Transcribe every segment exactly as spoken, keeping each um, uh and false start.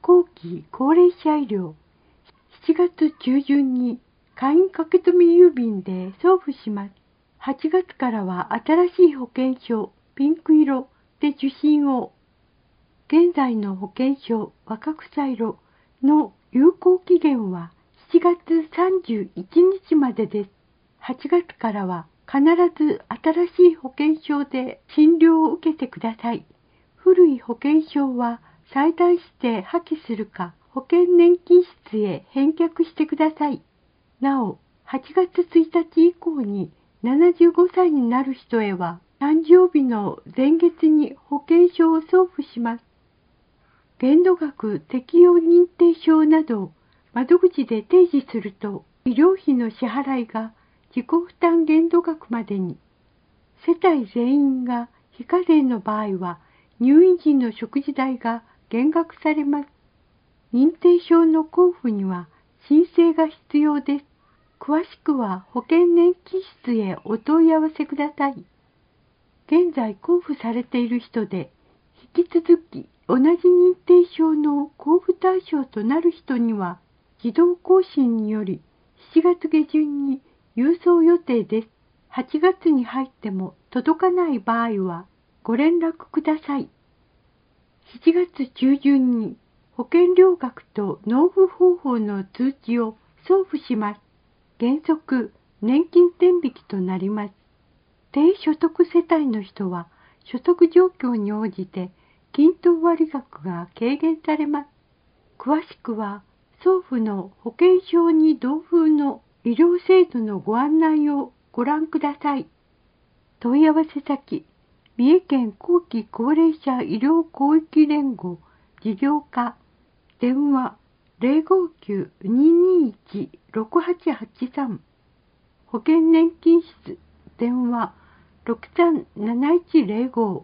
後期高齢者医療、しちがつ中旬に簡易駆け込み郵便で送付します。はちがつからは新しい保険証、ピンク色で受診を。現在の保険証、若草色の有効期限はしちがつさんじゅういちにちまでです。はちがつからは必ず新しい保険証で診療を受けてください。古い保険証は裁断して破棄するか保険年金室へ返却してください。なお、はちがつついたち以降にななじゅうごさいになる人へは誕生日の前月に保険証を送付します。限度額適用認定証など窓口で提示すると医療費の支払いが自己負担限度額までに、世帯全員が非課税の場合は入院時の食事代が減額されます。認定証の交付には申請が必要です。詳しくは保険年金室へお問い合わせください。現在交付されている人で、引き続き同じ認定証の交付対象となる人には、自動更新によりしちがつげじゅんに郵送予定です。はちがつに入っても届かない場合はご連絡ください。しちがつ中旬に保険料額と納付方法の通知を送付します。原則、年金天引きとなります。低所得世帯の人は、所得状況に応じて、均等割額が軽減されます。詳しくは、送付の保険証に同封の医療制度のご案内をご覧ください。問い合わせ先、三重県後期高齢者医療広域連合事業課、電話 ゼロごきゅう にーにーいち ろくはちはちさん、保険年金室、電話 ろくさんなないちゼロご、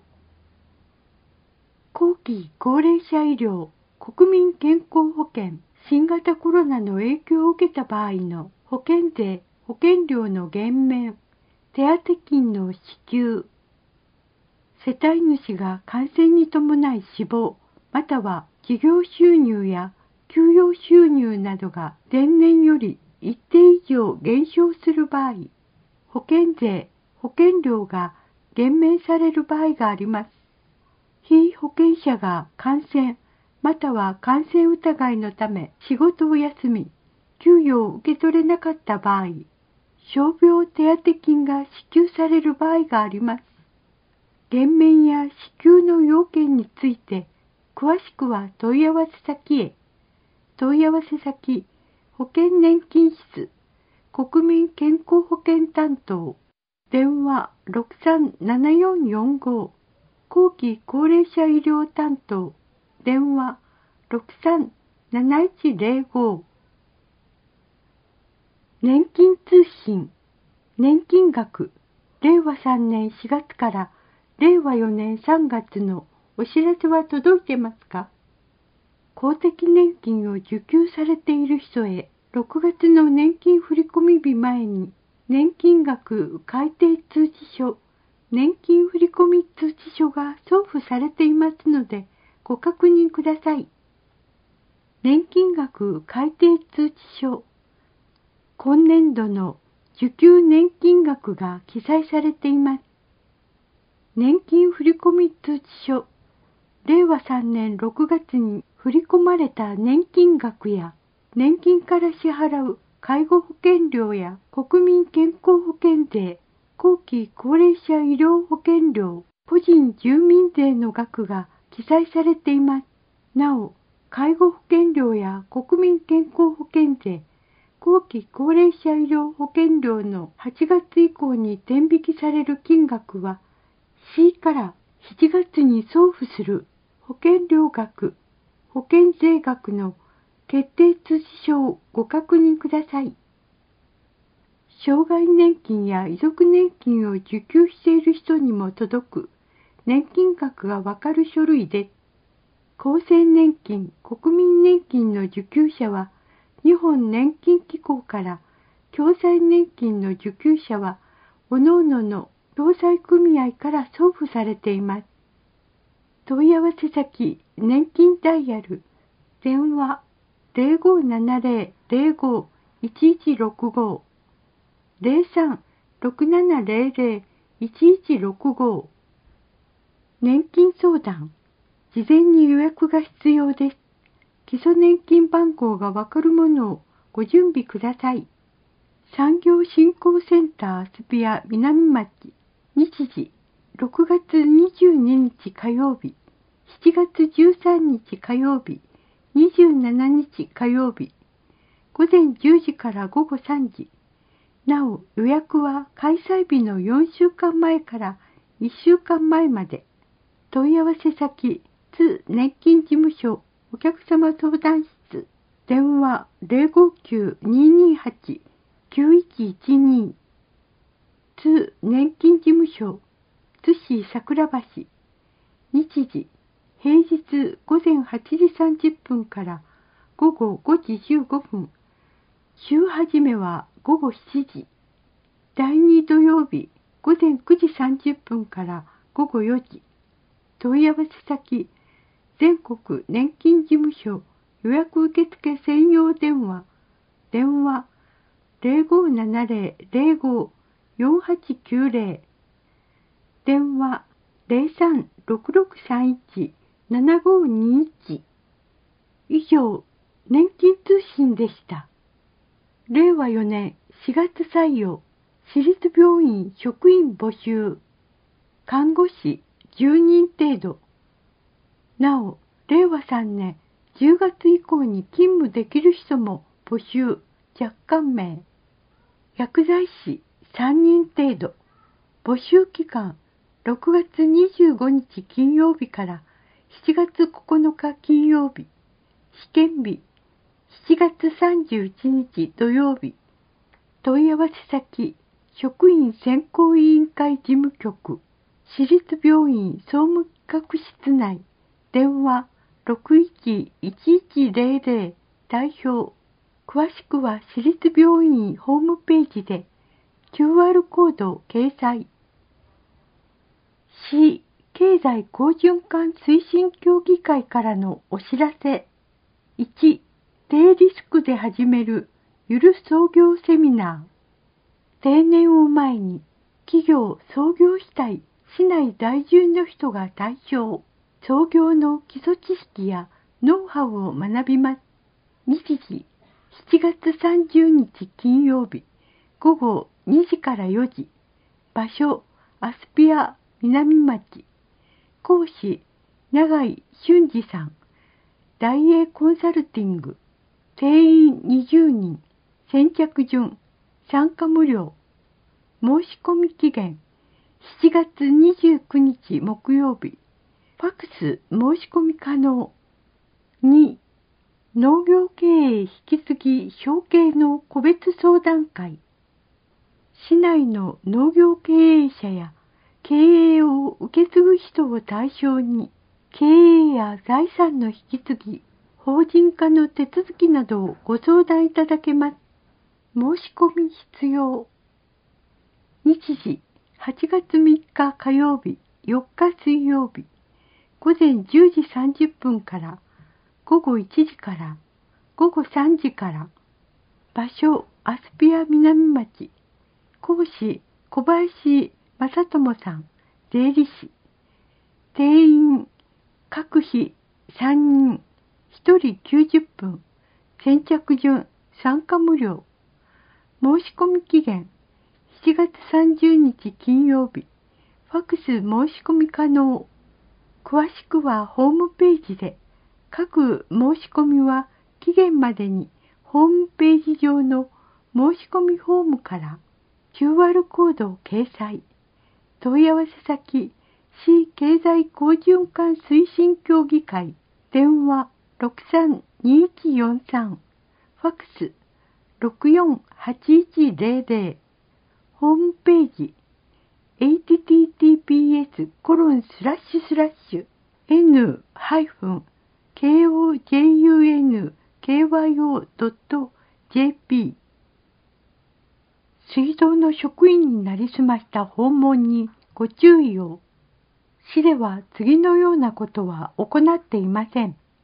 後期高齢者医療国民健康保険、新型コロナの影響を受けた場合の保険税、保険料の減免、手当金の支給、世帯主が感染に伴い死亡、または事業収入や給与収入などが前年より一定以上減少する場合、保険税、保険料が減免される場合があります。被保険者が感染、または感染疑いのため仕事を休み、給与を受け取れなかった場合、傷病手当金が支給される場合があります。減免や支給の要件について、詳しくは問い合わせ先へ。問い合わせ先、保険年金室、国民健康保険担当、電話 ろくさんななよんよんご、後期高齢者医療担当、電話 ろくさんなないちゼロご、年金通信、年金額、れいわさんねんしがつかられいわよねんさんがつのお知らせは届いてますか？公的年金を受給されている人へ、ろくがつの年金振込日前に、年金額改定通知書、年金振込通知書が送付されていますので、ご確認ください。年金額改定通知書、今年度の受給年金額が記載されています。年金振込通知書、れいわさんねんろくがつに振り込まれた年金額や、年金から支払う介護保険料や国民健康保険税、後期高齢者医療保険料、個人住民税の額が記載されています。なお、介護保険料や国民健康保険税、後期高齢者医療保険料のはちがつ以降に転引きされる金額は、C からしちがつに送付する保険料額、保険税額の決定通知書をご確認ください。障害年金や遺族年金を受給している人にも届く年金額がわかる書類です。厚生年金、国民年金の受給者は、日本年金機構から共済年金の受給者は、各々の共済組合から送付されています。問い合わせ先、年金ダイヤル電話ゼロごななゼロゼロごいちいちろくご ゼロさんろくななゼロゼロいちいちろくご。年金相談。事前に予約が必要です。基礎年金番号がわかるものをご準備ください。産業振興センタースピア南町。日時ろくがつにじゅうににち火曜日、しちがつじゅうさんにち火曜日、にじゅうしちにち火曜日、午前じゅうじから午後さんじ。なお、予約は開催日のよんしゅうかんまえからいっしゅうかんまえまで。問い合わせ先、津年金事務所お客様相談室、電話ゼロごきゅうにーにーはちきゅういちいちに。津年金事務所津市桜橋。日時、平日午前はちじさんじゅっぷんから午後ごじじゅうごふん。週始めは午後しちじ。だいに土曜日午前くじさんじゅっぷんから午後よじ。問い合わせ先、全国年金事務所予約受付専用電話、電話ゼロごななゼロゼロごよんはちきゅうゼロ、電話ゼロさんろくろくさんいちななごにいち。以上、年金通信でした。れいわよねんしがつ採用、私立病院職員募集、看護師じゅうにん程度。なお、れいわさんねんじゅうがつ以降に勤務できる人も募集、若干名。薬剤師さんにん程度。募集期間、ろくがつにじゅうごにち金曜日からしちがつここのか金曜日。試験日、しちがつさんじゅういちにち土曜日。問い合わせ先、職員選考委員会事務局、私立病院総務企画室内、電話ろくいちいちいちゼロゼロ代表。詳しくは私立病院ホームページで キューアール コードを掲載。市経済好循環推進協議会からのお知らせ。いち、低リスクで始めるゆる創業セミナー。定年を前に企業創業したい市内在住の人が対象。創業の基礎知識やノウハウを学びます。日時、しちがつさんじゅうにち金曜日、午後にじからよじ。場所、アスピア南町。講師、永井俊二さん。大英コンサルティング。定員にじゅうにん。先着順。参加無料。申し込み期限、しちがつにじゅうくにち木曜日。ファクス申し込み可能。に、農業経営引き継ぎ承継の個別相談会。市内の農業経営者や経営を受け継ぐ人を対象に、経営や財産の引き継ぎ、法人化の手続きなどをご相談いただけます。申し込み必要。日時、はちがつみっか火曜日、よっか水曜日。午前じゅうじさんじゅっぷんから午後いちじから午後さんじから場所アスピア南町講師小林正智さん税理士定員各費さんにんひとりきゅうじゅっぷん先着順参加無料申し込み期限しちがつさんじゅうにち金曜日ファクス申し込み可能詳しくはホームページで、各申し込みは期限までにホームページ上の申し込みフォームから キューアール コードを掲載。問い合わせ先、市経済好循環推進協議会、電話ろくさんにいちよんさん、ファクスろくよんはちいちゼロゼロ、ホームページ、エイチティーティーピーエスコロンスラッシュスラッシュエヌハイフンケーオージェーユーエヌケーワイオードットジェーピー 水道の職員になりすました訪問にご注意を。市では次のようなことは行っていません。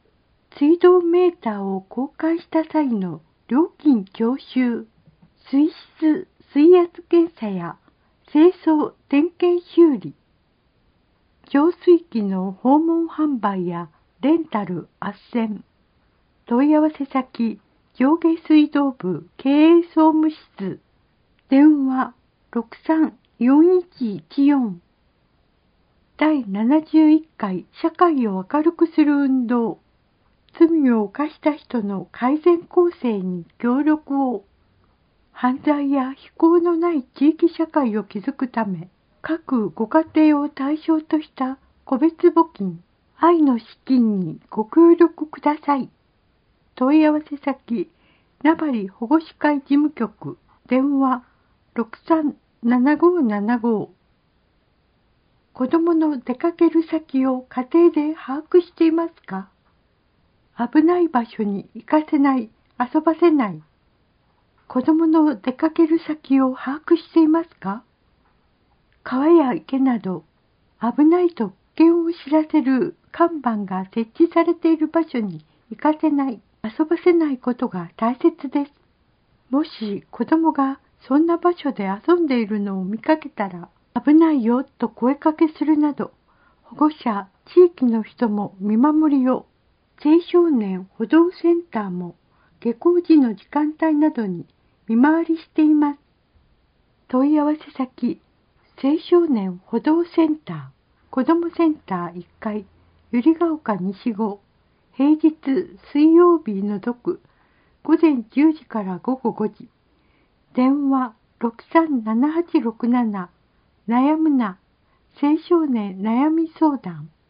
水道メーターを交換した際の料金徴収、水質水圧検査や清掃点検修理、浄水器の訪問販売やレンタル斡旋、問い合わせ先上下水道部経営総務室、電話 ろくさんよんいちいちよん。第ななじゅういっかい社会を明るくする運動、罪を犯した人の改善構成に協力を、犯罪や非行のない地域社会を築くため、各ご家庭を対象とした個別募金、愛の資金にご協力ください。問い合わせ先、名張保護司会事務局、電話 ろくさんななごななご。子供の出かける先を家庭で把握していますか？危ない場所に行かせない、遊ばせない。子供の出かける先を把握していますか？川や池など危ないと危険を知らせる看板が設置されている場所に行かせない、遊ばせないことが大切です。もし子供がそんな場所で遊んでいるのを見かけたら、危ないよと声かけするなど、保護者、地域の人も見守りを。青少年補導センターも下校時の時間帯などに見回りしています。問い合わせ先、青少年補導センター、子どもセンターいっかい、百合ヶ丘西ご、平日水曜日除く、午前じゅうじから午後ごじ、電話 ろくさんななはちろくなな、悩むな、青少年悩み相談。